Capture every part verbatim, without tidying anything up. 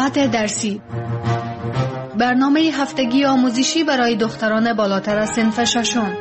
ساعت درسی، برنامه هفتگی آموزشی برای دختران بالاتر از صنف ششم.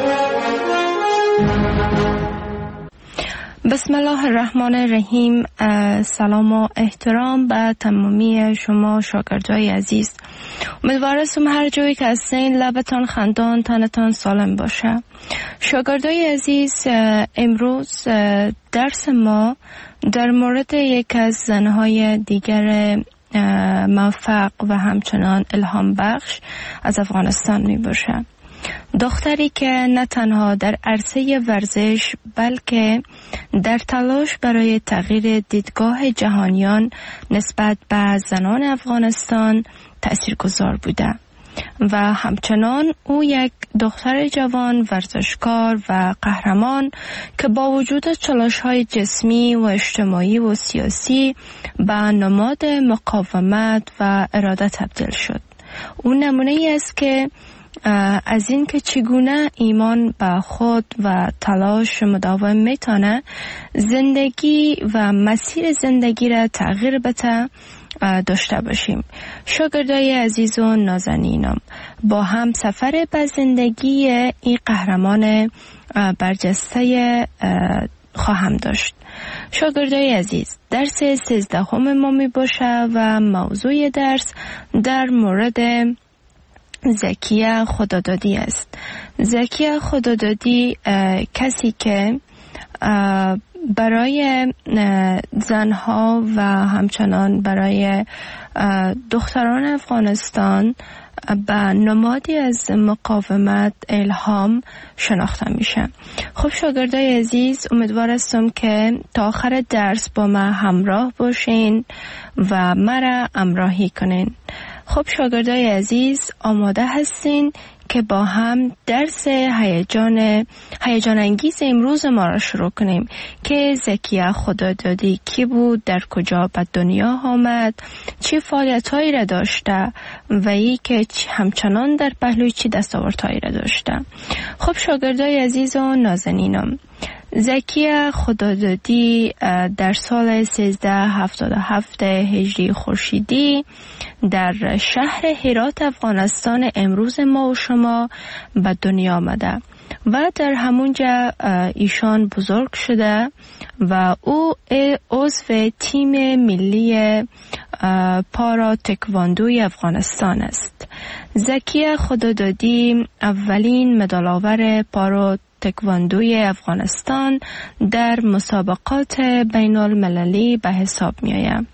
بسم الله الرحمن الرحیم. سلام و احترام به تمامی شما شاگردای عزیز. امیدوارم هر جایی که هستین لبتان خندان، تنتان سالم باشه. شاگردای عزیز، امروز درس ما در مورد یک از زنهای دیگر موفق و همچنان الهام بخش از افغانستان می باشه. دختری که نه تنها در عرصه ورزش بلکه در تلاش برای تغییر دیدگاه جهانیان نسبت به زنان افغانستان تاثیرگذار بوده و همچنان او یک دختر جوان ورزشکار و قهرمان که با وجود چالش‌های جسمی و اجتماعی و سیاسی به نماد مقاومت و اراده تبدیل شد. او نمونه ای است که از این که چگونه ایمان به خود و تلاش مداوم میتونه زندگی و مسیر زندگی را تغییر بده داشته باشیم. شاگردای عزیز و نازنینم، با هم سفر به زندگی این قهرمان برجسته خواهم داشت. شاگردای عزیز، درس سیزدهم ما می باشه و موضوع درس در مورد زکیه خدادادی است. زکیه خدادادی کسی که برای زنها و همچنان برای دختران افغانستان به نمادی از مقاومت الهام شناخته میشه. خب شاگردای عزیز، امیدوار هستم که تا آخر درس با ما همراه باشین و مرا همراهی کنین. خب شاگردای عزیز، آماده هستین که با هم درس هیجان هیجان انگیز امروز ما را شروع کنیم که زکیه خدادادی کی بود، در کجا به دنیا آمد، چه فعالیت‌هایی را داشته و ای که همچنان در پهلوی چه دستاوردهایی را داشته. خب شاگردای عزیز و نازنینم، زکیه خدادادی در سال سیزده هفتاد و هفت هجری خورشیدی در شهر هرات افغانستان امروز ما و شما به دنیا آمده و در همونجا ایشان بزرگ شده و او عضو تیم ملی پارا تکواندوی افغانستان است. زکیه خدادادی اولین مدال آور پارا تکواندوی افغانستان در مسابقات بین المللی به حساب می آید.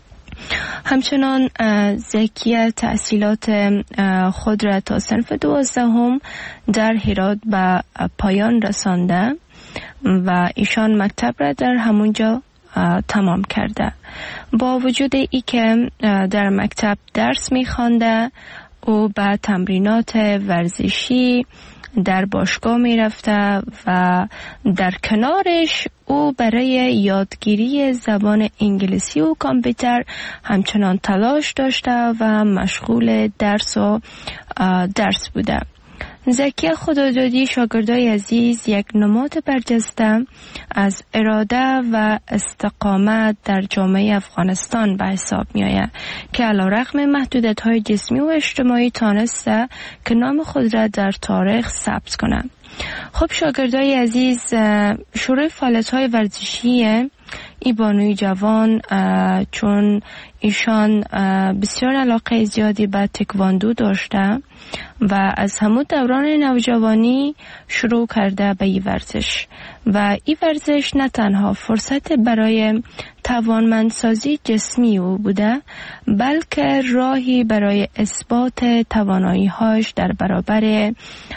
همچنان زکیه تحصیلات خود را تا صنف دوازدهم در هرات به پایان رسانده و ایشان مکتب را در همونجا تمام کرده. با وجود ای که در مکتب درس می خوانده، او به تمرینات ورزشی در باشگاه می رفته و در کنارش او برای یادگیری زبان انگلیسی و کامپیوتر همچنان تلاش داشته و مشغول درس و درس بوده. زکیه خدادادی، شاگردای عزیز، یک نماد برجسته از اراده و استقامت در جامعه افغانستان به حساب می آید که علیرغم محدودیت‌های جسمی و اجتماعی تانسته که نام خود را در تاریخ ثبت کنند. خب شاگردای عزیز، شروع فعالیت‌های ورزشی ای بانوی جوان، چون ایشان بسیار علاقه زیادی به تکواندو داشته و از همون دوران نوجوانی شروع کرده به این ورزش و این ورزش نه تنها فرصت برای توانمندسازی جسمی او بوده بلکه راهی برای اثبات توانایی‌هاش در برابر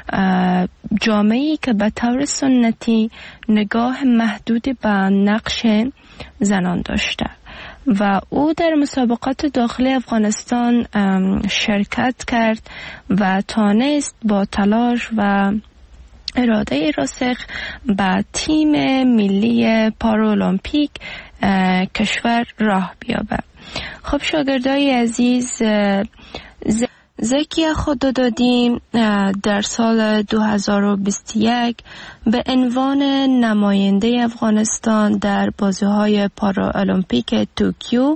جامعه‌ای که به طور سنتی نگاه محدود به نقش زنان داشته و او در مسابقات داخلی افغانستان شرکت کرد و تانست با تلاش و اراده راسخ به تیم ملی پارالمپیک کشور راه بیابد. خب شاگردای عزیز، زکیه خدادادی در سال دو هزار و بیست و یک به عنوان نماینده افغانستان در بازی‌های پارالمپیک توکیو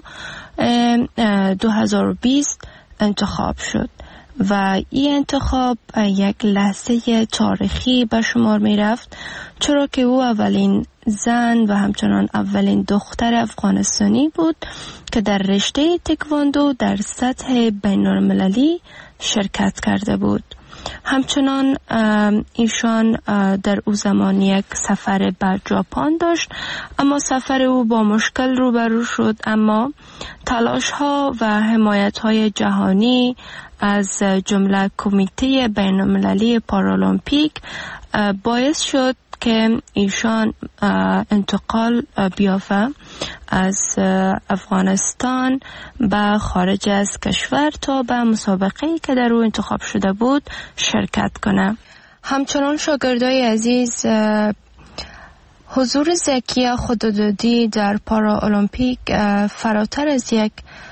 دو هزار و بیست انتخاب شد و این انتخاب یک لحظه تاریخی به شمار می رفت، چرا که او اولین زن و همچنان اولین دختر افغانستانی بود که در رشته تکواندو در سطح بین المللی شرکت کرده بود. همچنان ایشان در او زمان یک سفر به ژاپن داشت، اما سفر او با مشکل روبرو شد، اما تلاش ها و حمایت های جهانی از جمله کمیته بین المللی پارالمپیک باعث شد که ایشان انتقال بیافته از افغانستان به خارج از کشور تا به مسابقه‌ای که در او انتخاب شده بود شرکت کنه. همچنان شاگردای عزیز، حضور زکیه خدادادی در پارالمپیک فراتر از یک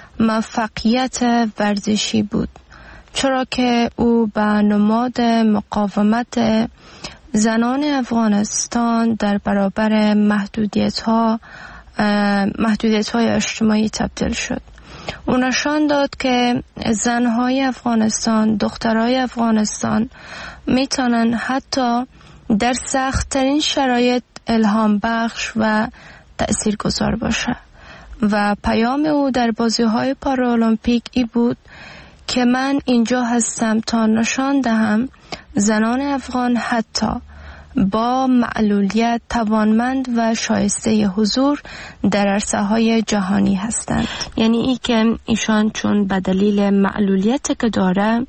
موفقیت ورزشی بود، چرا که او به نماد مقاومت زنان افغانستان در برابر محدودیت ها محدودیت های اجتماعی تبدیل شد. او نشان داد که زنهای افغانستان، دخترای افغانستان میتونن حتی در سخت‌ترین شرایط الهام بخش و تأثیرگذار باشه و پیام او در بازی‌های پارالمپیک ای بود که من اینجا هستم تا نشان دهم زنان افغان حتی با معلولیت توانمند و شایسته حضور در عرصه‌های جهانی هستند. یعنی ای که ایشان چون به دلیل معلولیت که داره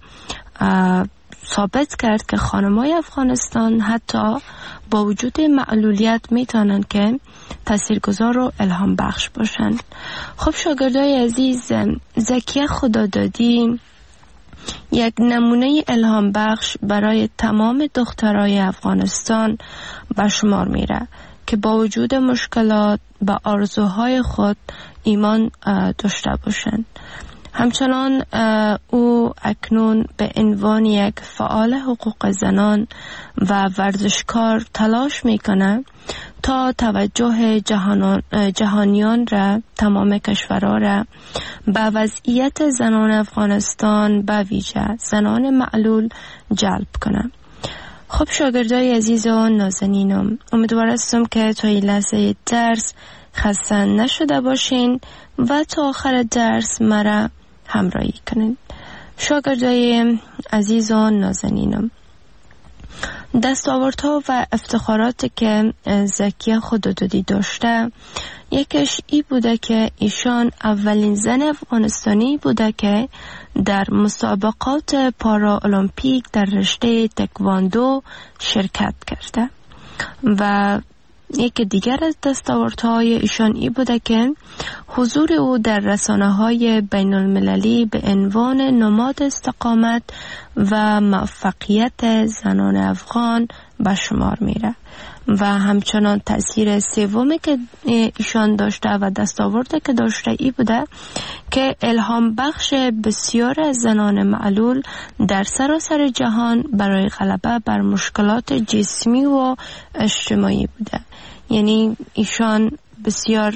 ثابت کرد که خانم‌های افغانستان حتی با وجود معلولیت میتونن که تاثیرگذار و الهام بخش باشن. خب شاگردای عزیز، زکیه خدادادی یک نمونه الهام بخش برای تمام دخترای افغانستان به شمار میره که با وجود مشکلات به آرزوهای خود ایمان داشته باشند. همچنان او اکنون به عنوان یک فعال حقوق زنان و ورزشکار تلاش میکنه تا توجه جهانیان را، تمام کشورها را به وضعیت زنان افغانستان به ویژه زنان معلول جلب کنه. خب شاگردای عزیز و نازنینم، امیدوار هستم که تا این لحظه درس خسته نشده باشین و تا آخر درس مرا همراهی کنین. شاگردای عزیز و نازنینم، دستاوردها و افتخاراتی که زکیه خدادادی داشته، یکیش ای بوده که ایشان اولین زن افغانستانی بوده که در مسابقات پارالمپیک در رشته تکواندو شرکت کرده و یک دیگر از دستاوردهای ایشان ای بوده که حضور او در رسانه‌های بین المللی به عنوان نماد استقامت و موفقیت زنان افغان به شمار میره و همچنان تأثیر سومی که ایشان داشته و دستاورده که داشته ای بوده که الهام بخش بسیار از زنان معلول در سراسر جهان برای غلبه بر مشکلات جسمی و اجتماعی بوده. یعنی ایشان بسیار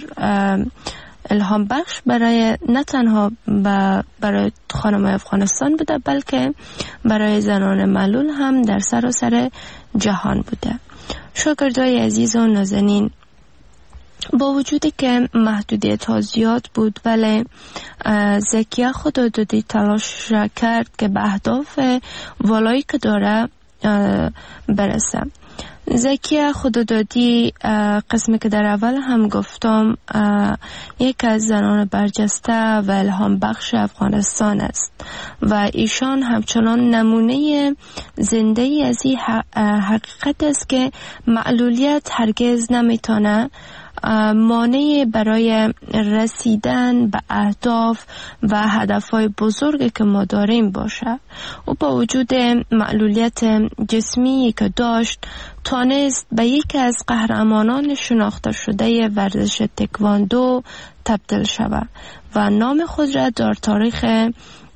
الهام بخش برای نه تنها برای خانم‌های افغانستان بوده، بلکه برای زنان معلول هم در سراسر جهان بوده. شاگردای عزیز و نازنین، با وجودی که محدودیت ها زیاد بود، ولی زکیه خدادادی تلاش کرد که به اهداف والایی که داره برسه. زکیه خدادادی، قسمی که در اول هم گفتم، یک از زنان برجسته و الهام بخش افغانستان است و ایشان همچنان نمونه زنده ای از این حقیقت است که معلولیت هرگز نمیتونه مانع برای رسیدن به اهداف و هدفهای بزرگی که ما داریم باشه. و با وجود معلولیت جسمی که داشت، توانست به یکی از قهرمانان شناخته شده ورزش تکواندو تبدیل شود و نام خود را در تاریخ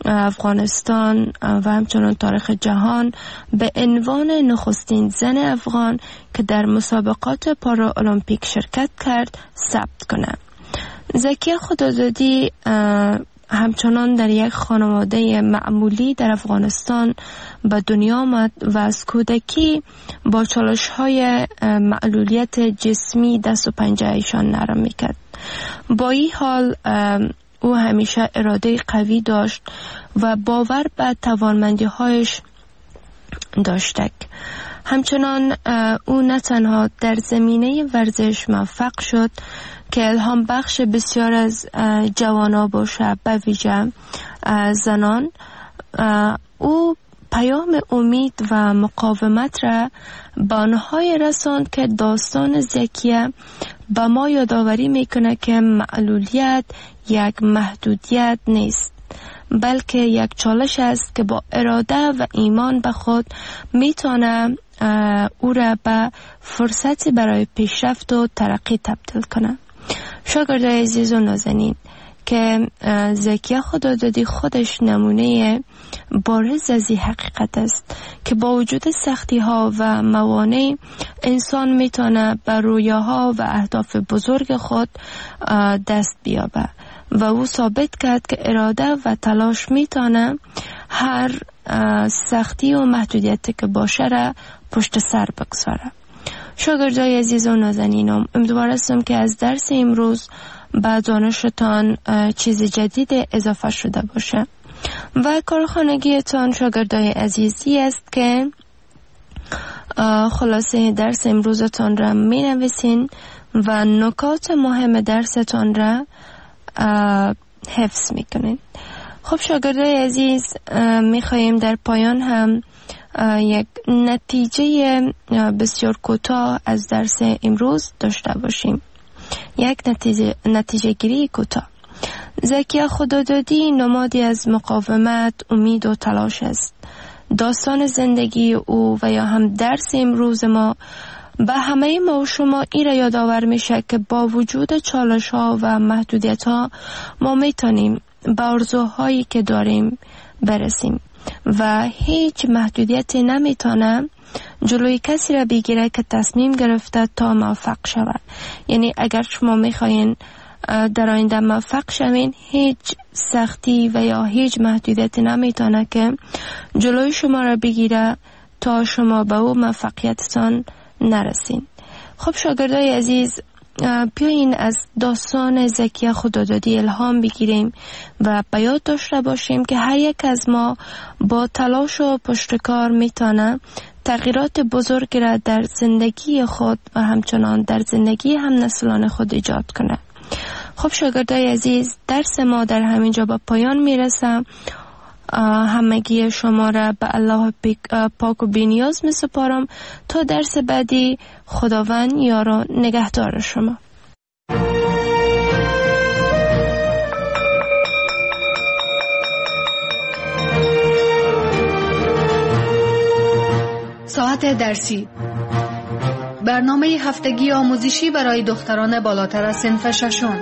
افغانستان و همچنان تاریخ جهان به عنوان نخستین زن افغان که در مسابقات پارا المپیک شرکت کرد ثبت کنه. زکیه خدازادی همچنان در یک خانواده معمولی در افغانستان به دنیا آمد و از کودکی با چالش‌های معلولیت جسمی دست و پنجه ایشان نرم میکرد. با این حال او همیشه اراده قوی داشت و باور به توانمندی‌هایش داشت. همچنان او نه تنها در زمینه ورزش موفق شد که الهام بخش بسیار از جوانان باشه، به ویژه زنان. او پیام امید و مقاومت را به آنهای رساند که داستان زکیه به ما یادآوری میکنه که معلولیت یک محدودیت نیست، بلکه یک چالش است که با اراده و ایمان به خود میتونه او را به فرصتی برای پیشرفت و ترقی تبدیل کنه. شاگردای عزیز و نازنین، که زکیه خدادادی خودش نمونه بارز از این حقیقت است که با وجود سختی ها و موانع انسان میتونه به رویاها و اهداف بزرگ خود دست بیابه و او ثابت کرد که اراده و تلاش میتونه هر سختی و محدودیتی که باشه را پشت سر بگذاره. شاگردای عزیز و نازنینم، امیدوار هستم که از درس امروز به دانشتان چیز جدید اضافه شده باشه و کارخانگیتان شاگردای عزیزی است که خلاصه درس امروزتان را می نویسین و نکات مهم درستان را حفظ می کنین. خب شاگردای عزیز، می خواهیم در پایان هم یک نتیجه بسیار کوتاه از درس امروز داشته باشیم. یک نتیجه, نتیجه گیری کوتاه. زکیه خدادادی نمادی از مقاومت، امید و تلاش است. داستان زندگی او و یا هم درس امروز ما به همه ما و شما این را یادآور میشه که با وجود چالش ها و محدودیت ها ما میتونیم به آرزوهایی که داریم برسیم و هیچ محدودیتی نمیتونه جلوی کسی را بگیره که تصمیم گرفته تا موفق شود. یعنی اگر شما میخواین در آینده موفق شوین، هیچ سختی و یا هیچ محدودیتی نمیتونه که جلوی شما را بگیره تا شما به او موفقیتتان نرسین. خب شاگردای عزیز، بیاین از داستان زکیه خدادادی الهام بگیریم و به یاد داشته باشیم که هر یک از ما با تلاش و پشتکار میتونه تغییرات بزرگی را در زندگی خود و همچنان در زندگی هم نسلان خود ایجاد کنه. خب شاگردای عزیز، درس ما در همینجا به پایان میرسه. همگی شما را به الله پاک و بی‌نیاز می سپارم تا درس بعدی. خداوند یار و نگهدار شما. ساعت درسی، برنامه هفتگی آموزشی برای دختران بالاتر از صنف ششم.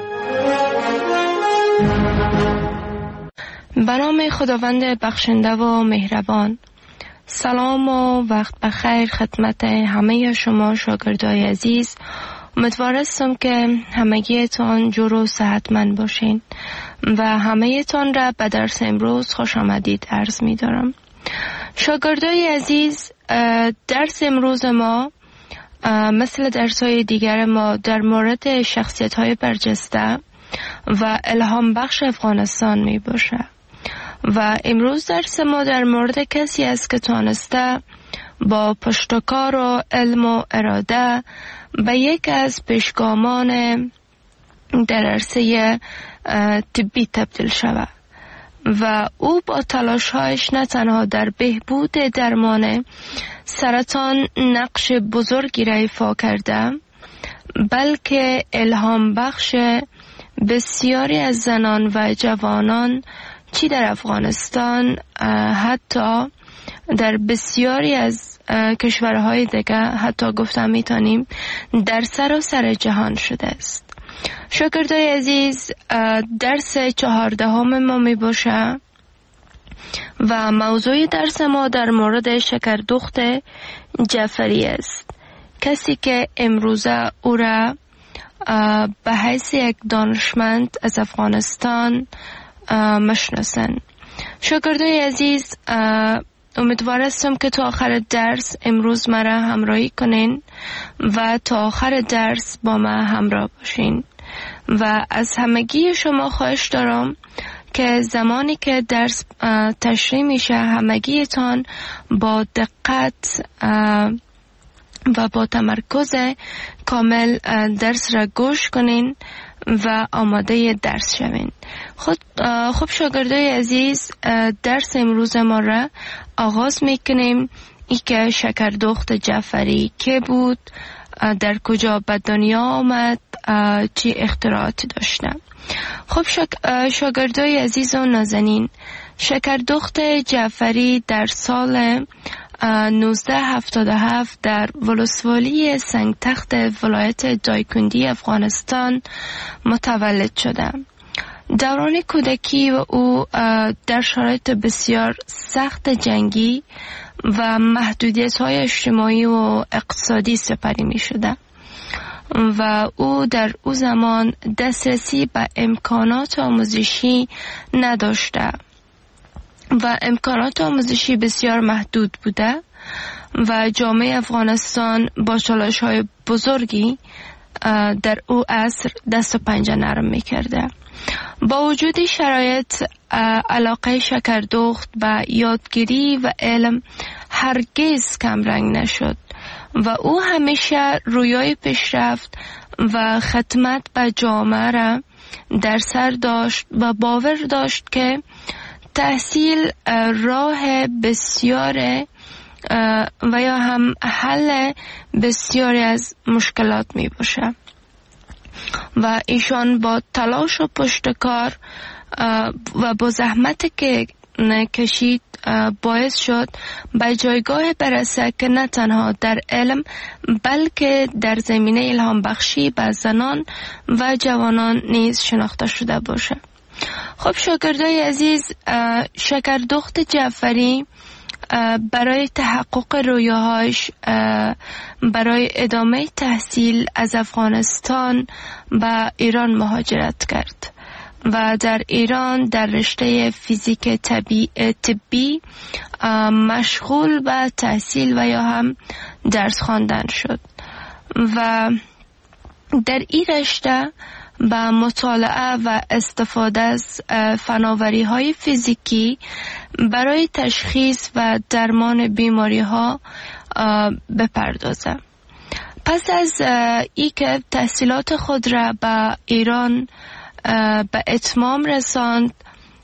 به نام خداوند بخشنده و مهربان. سلام و وقت بخیر خدمت همه شما شاگردای عزیز. امیدوار هستم که همگیتان جور و صحتمند باشین و همه‌تان را به درس امروز خوش آمدید عرض می دارم. شاگردای عزیز، درس امروز ما مثل درس‌های دیگر ما در مورد شخصیت‌های برجسته و الهام بخش افغانستان می باشه و امروز درس ما در مورد کسی است که تانسته با پشتکار و علم و اراده به یک از پیشگامان در عرصه طبی تبدیل شود و او با تلاش‌هایش نه تنها در بهبود درمان سرطان نقش بزرگی را ایفا کرده، بلکه الهام بخش بسیاری از زنان و جوانان چی در افغانستان، حتی در بسیاری از کشورهای دیگه، حتی گفتم میتونیم در سراسر جهان شده است. شاگردای عزیز، درس چهاردهم ما می باشه و موضوع درس ما در مورد شکردخت جعفری است. کسی که امروزه او را به حیث یک دانشمند از افغانستان مشناسند. شاگردای عزیز، امیدوار هستم که تا آخر درس امروز مرا همراهی کنین و تا آخر درس با ما همراه باشین و از همگی شما خواهش دارم که زمانی که درس تشریح میشه همگیتان با دقت و با تمرکز کامل درس را گوش کنین و آماده درس شوین. خود خب شاگردای عزیز، درس امروز ما را آغاز میکنیم. ای که شکردخت جعفری که بود، در کجا به دنیا آمد، چی اختراعاتی داشته. خب شاگردای عزیز و نازنین، شکردخت جعفری در سال نوزده هفتاد و هفت در ولسوالی سنگتخت ولایت دایکندی افغانستان متولد شده. دوران کودکی و او در شرایط بسیار سخت جنگی و محدودیت‌های اجتماعی و اقتصادی سپری می شده و او در او زمان دسترسی به امکانات آموزشی نداشته و امکانات آموزشی بسیار محدود بوده و جامعه افغانستان با چالش‌های بزرگی در او عصر دست و پنجه نرم می‌کرده. با وجود شرایط، علاقه شکردخت به یادگیری و علم هرگز کمرنگ نشد و او همیشه رویای پیشرفت و خدمت به جامعه را در سر داشت و باور داشت که تحصیل راه بسیار و یا هم حل بسیاری از مشکلات می باشه و ایشان با تلاش و پشتکار و با زحمت که کشید باعث شد به جایگاه برسه که نه تنها در علم بلکه در زمینه الهام بخشی به زنان و جوانان نیز شناخته شده باشه. خب شاگردای عزیز، شکردخت جعفری برای تحقق رویاهاش برای ادامه تحصیل از افغانستان به ایران مهاجرت کرد و در ایران در رشته فیزیک طبی مشغول به تحصیل و یا هم درس خواندن شد و در این رشته با مطالعه و استفاده از فناوری های فیزیکی برای تشخیص و درمان بیماری ها بپردازه. پس از ای که تحصیلات خود را به ایران به اتمام رساند،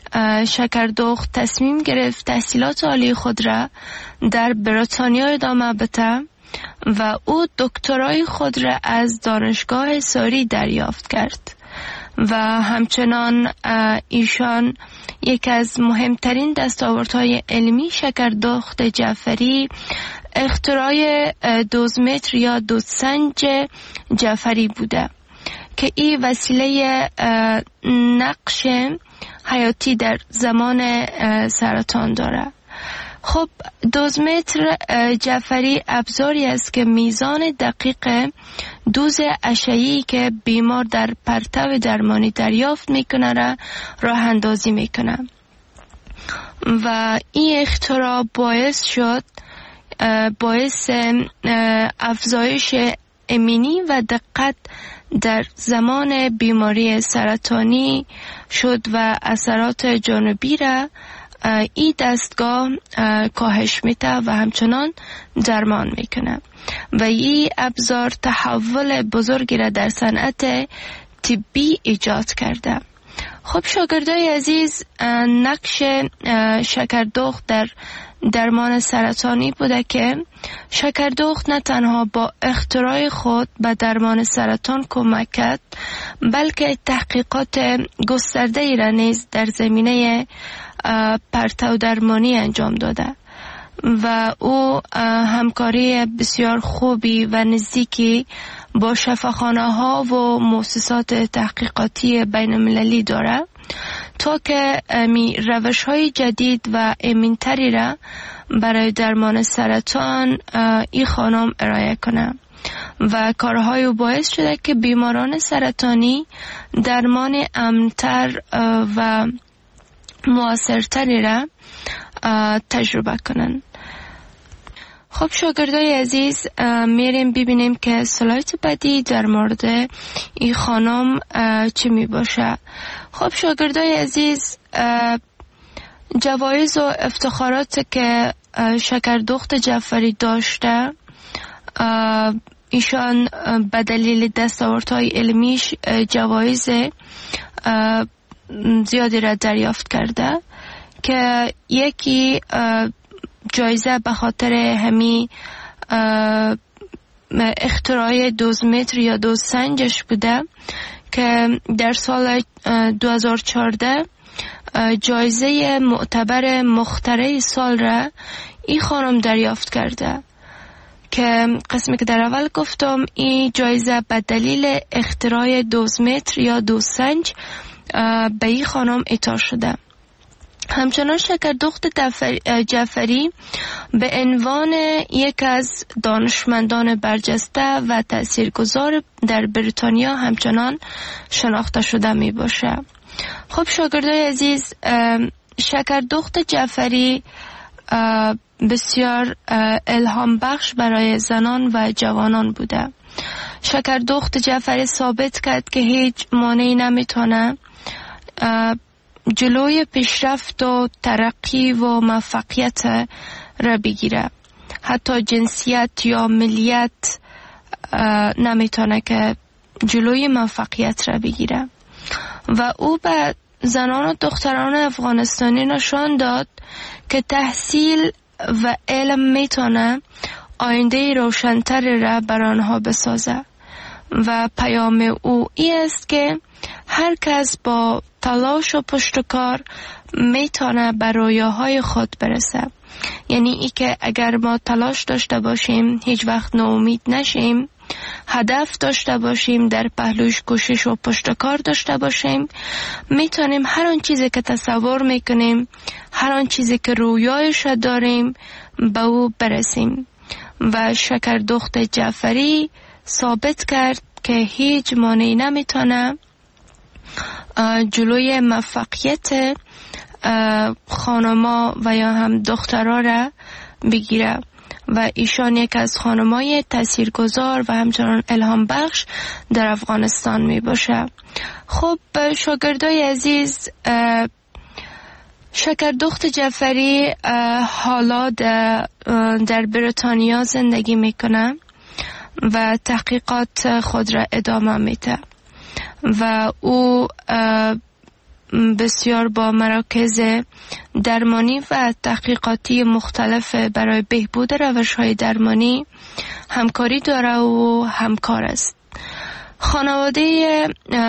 شکردخت تصمیم گرفت تحصیلات عالی خود را در بریتانیا ادامه بده و او دکترای خود را از دانشگاه ساری دریافت کرد و همچنان ایشان یک از مهمترین دستاوردهای علمی شکردخت جعفری اختراع دوزمتر یا دوزسنج جعفری بوده که این وسیله نقش حیاتی در زمان سرطان داره. خب دوزمتر جعفری ابزاری است که میزان دقیق دوز اشعه‌ای که بیمار در پرتو درمانی دریافت میکنه را راه اندازی میکنه و این اختراع باعث شد باعث افزایش امنی و دقت در زمان بیماری سرطانی شد و اثرات جانبی را این دستگاه کاهش میده و همچنان درمان میکنه و این ابزار تحول بزرگی را در صنعت طبی ایجاد کرده. خب شاگردای عزیز، نقش شکردخت در درمان سرطانی بوده که شکردخت نه تنها با اختراع خود به درمان سرطان کمک کرد بلکه تحقیقات گسترده ای را نیز در زمینه پرتو درمانی انجام داده و او همکاری بسیار خوبی و نزدیکی با شفاخانه ها و مؤسسات تحقیقاتی بین المللی داره تا که می روش های جدید و امینتری را برای درمان سرطان این خانم ارائه کنه و کارهای او باعث شده که بیماران سرطانی درمان امن‌تر و مؤثرتری را تجربه کنند. خب شاگردای عزیز، میریم ببینیم که سلایت بعدی در مورد این خانم چی می باشه. خب شاگردای عزیز، جوایز و افتخارات که شکردخت جعفری داشته، ایشان به دلیل دستاوردهای علمیش جوایز زیادی را دریافت کرده که یکی جایزه به خاطر همی اختراع دوزمتر یا دوزسنجش بوده که در سال دو هزار و چهارده جایزه معتبر مخترع سال را این خانم دریافت کرده که قسمی که در اول گفتم این جایزه به دلیل اختراع دوزمتر یا دوزسنج به این خانم اعطا شده. همچنان شکردخت جعفری به عنوان یک از دانشمندان برجسته و تاثیرگذار در بریتانیا همچنان شناخته شده می باشه. خب شاگردای عزیز، شکردخت جعفری بسیار الهام بخش برای زنان و جوانان بوده. شکردخت جعفری ثابت کرد که هیچ مانعی نمیتونه جلوی پیشرفت و ترقی و موفقیت را بگیره. حتی جنسیت یا ملیت نمیتونه که جلوی موفقیت را بگیره. و او به زنان و دختران افغانستانی نشان داد که تحصیل و علم میتونه آینده روشن‌تر را بر آنها بسازه و پیام او این است که هر کس با تلاش و پشتکار میتونه به رویاهای خود برسه. یعنی ای که اگر ما تلاش داشته باشیم، هیچ وقت ناامید نشیم، هدف داشته باشیم، در پهلوش کوشش و پشتکار داشته باشیم، میتونیم هر آن چیزی که تصور میکنیم، هر آن چیزی که رویایش داریم به او برسیم. و شکردخت جعفری ثابت کرد که هیچ مانعی نمیتونه جلوی موفقیت خانما و یا هم دخترها را بگیره و ایشان یک از خانمای تاثیرگذار و همچنان الهام بخش در افغانستان می باشه. خب شاگردای عزیز، شکردخت جعفری حالا در بریتانیا زندگی میکنه و تحقیقات خود را ادامه میده و او بسیار با مراکز درمانی و تحقیقاتی مختلف برای بهبود روش‌های درمانی همکاری داره و همکار است. خانواده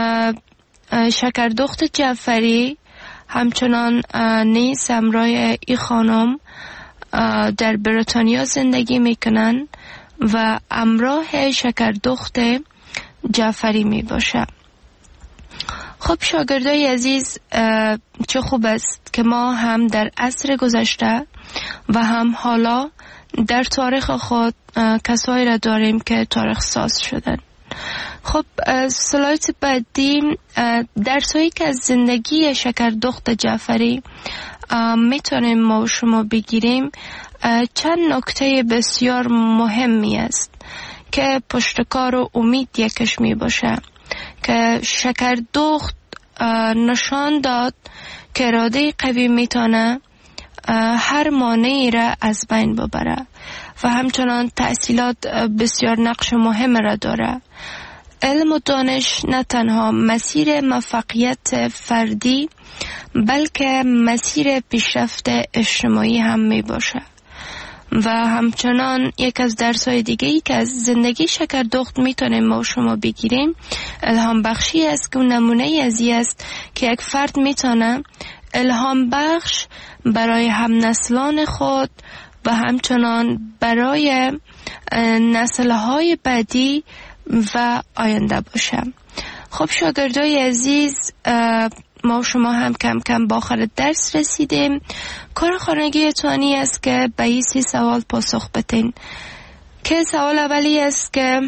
شکردخت جعفری همچنان نیز همراه این خانم در بریتانیا زندگی میکنن و همراه شکردخت جعفری می باشه. خب شاگردای عزیز، چه خوب است که ما هم در عصر گذشته و هم حالا در تاریخ خود کسایی را داریم که تاریخ ساز شدن. خب سلایت بعدی درسایی که از زندگی شکردخت جعفری میتونیم ما و شما بگیریم چند نکته بسیار مهمی است که پشتکار و امید یکش می باشه که شکردخت نشان داد که اراده قوی میتونه هر مانعی را از بین ببره و همچنان تحصیلات بسیار نقش مهم را داره. علم و دانش نه تنها مسیر موفقیت فردی بلکه مسیر پیشرفت اجتماعی هم می باشه. و همچنان یک از درس‌های دیگه‌ای که از زندگی شکردخت میتونیم ما و شما بگیریم الهام بخشی است که نمونه ازی است که یک فرد میتونه الهام بخش برای هم نسلان خود و همچنان برای نسل‌های بعدی و آینده باشه. خب شاگردای عزیز، ما شما هم کم کم با آخر درس رسیدیم. کار خانگی توانی است که به این سی سوال پاسخ بدین. که سوال اولی است که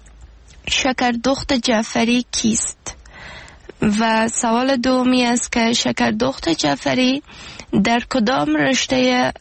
شکردخت جعفری کیست؟ و سوال دومی است که شکردخت جعفری در کدام رشته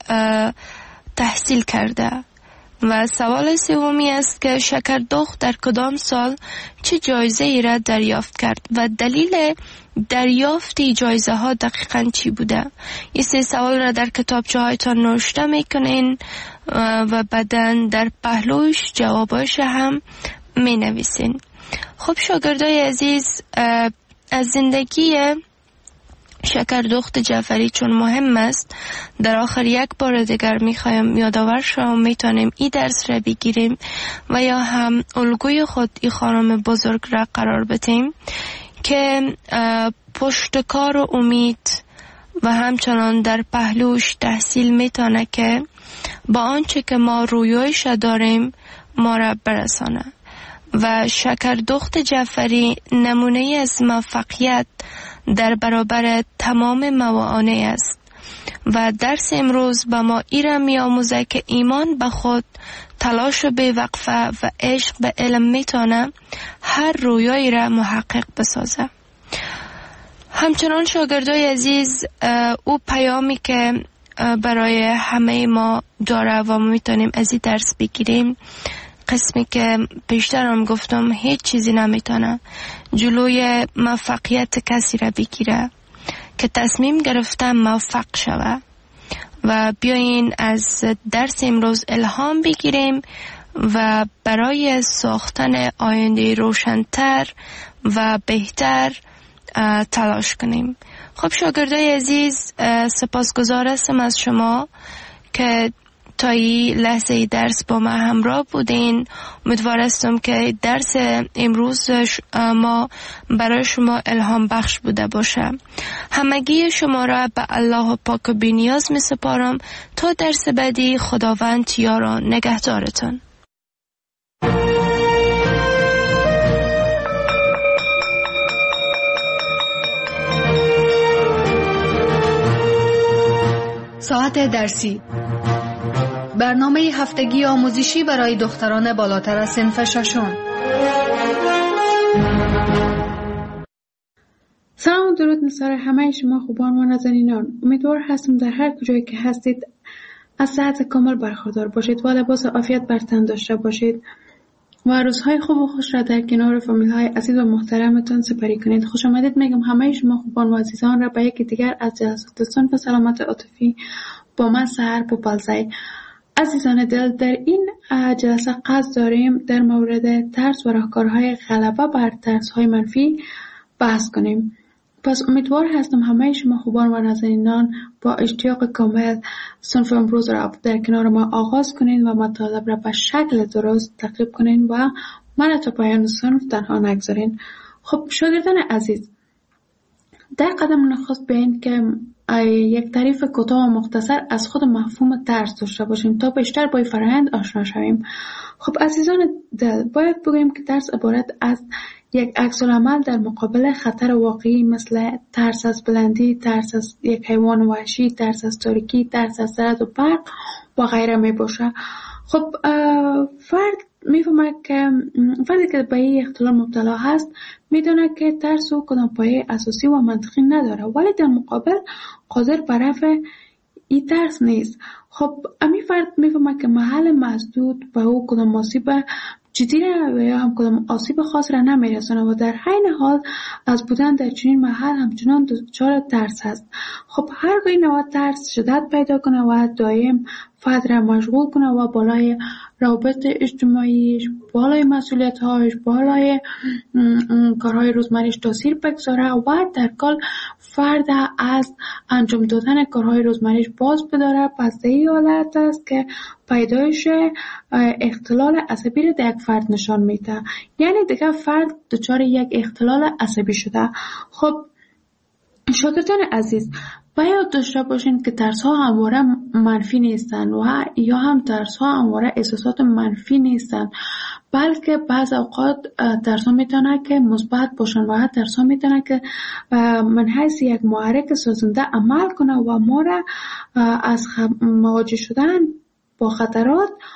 تحصیل کرده؟ و سوال سومی است که شکردخت در کدام سال چه جایزه ای را دریافت کرد و دلیل دریافت جایزه ها دقیقاً چی بوده؟ این سه سوال را در کتابچه هایتان نوشته میکنین و بعداً در پهلوش جواباش هم می نویسین. خب شاگردای عزیز، از زندگی شکردخت جعفری چون مهم است، در آخر یک بار دیگر میخوایم یادآور شوم میتونیم این درس را بگیریم و یا هم الگوی خود این خانم بزرگ را قرار بدیم که پشتکار و امید و همچنان در پهلوش تحصیل میتونه که با آنچه که ما رویایش داریم ما را برسانه. و شکردخت جعفری نمونه از موفقیت در برابر تمام موانع است و درس امروز به ما ایرا می آموزه که ایمان به خود، تلاش و بی‌وقفه و عشق به علم میتونه هر رویایی را محقق بسازه. همچنان شاگردای عزیز، او پیامی که برای همه ما داره و ما میتونیم از این درس بگیریم، قسمی که بیشتر هم گفتم هیچ چیزی نمیتونه جلوی موفقیت کسی را بگیره که تصمیم گرفته موفق شوه. و بیاین از درس امروز الهام بگیریم و برای ساختن آینده روشن‌تر و بهتر تلاش کنیم. خب شاگردای عزیز، سپاسگزار هستم از شما که تا این لحظه درس با ما همراه بودین. امیدوار هستم که درس امروز ما برای شما الهام بخش بوده باشه. همگی شما را به الله پاک و بی‌نیاز می سپارم تا درس بعدی. خداوند یار و نگهدارتان. ساعت درسی، برنامه هفتگی آموزشی برای دختران بالاتر از صنف ششم. سلام و درود نثار همه شما خوبان و نازنینان. امیدوار هستم در هر کجایی که هستید از صحت کامل برخوردار باشید و لباس عافیت بر تن داشته باشید و روزهای خوب و خوش را در کنار فامیل های عزیز و محترمتان سپری کنید. خوش آمدید میگم همه شما خوبان و عزیزان را به یکی دیگر از جلسات صنف سلامت عاطفی با من سحر پوپلزی. عزیزان دل، در این جلسه قصد داریم در مورد ترس و راهکارهای غلبه بر ترس‌های منفی بحث کنیم. پس امیدوار هستم همه شما خوبان و نازنینان با اشتیاق کامل صنف امروز را در کنار ما آغاز کنین و مطالب را به شکل درست تعقیب کنین و من تا پایان صنف تنها نگذارین. خب شاگردان عزیز، در قدم نخست به این که یک تعریف کوتاه و مختصر از خود مفهوم ترس داشته باشیم تا بیشتر با این فرآیند آشنا شویم. خب عزیزان دل، باید بگوییم که ترس عبارت از یک عکس‌العمل در مقابل خطر واقعی مثل ترس از بلندی، ترس از یک حیوان وحشی، ترس از تاریکی، ترس از رعد و برق و غیره می باشه. خب فرد میفهمه که فردی که به این اختلال مبتلا هست میدونه که ترس او کدام پایه اساسی و منطقی نداره، ولی در مقابل قادر بر رفع این ترس نیست. خب امی فرد میفهمه که محل مسدود به او کدام آسیب جدی را یا هم کدام آسیب خاص را نمیرسونه و در حین حال از بودن در چنین محل همچنان دچار ترس هست. خب هرگاه نوع ترس شدت پیدا کنه و دائم فرد را مشغول کنه و بالای روابط اجتماعیش، بالای مسئولیت‌هاش، بالای کارهای روزمریش تاثیر بگذاره و در کل فرد از انجام دادن کارهای روزمریش باز بداره، پس این حالت است که پیدایش اختلال عصبی را در یک فرد نشان میده. یعنی دیگه فرد دچار یک اختلال عصبی شده. خب شاگردان عزیز، و یاد داشته باشین که ترس ها همواره منفی نیستن و یا هم ترس ها همواره احساسات منفی نیستن، بلکه بعض اوقات ترس ها میتونه که مثبت باشن و ترس ها میتونه که من حیث یک محرک سازنده عمل کنه و ما را از مواجه شدن با خطرات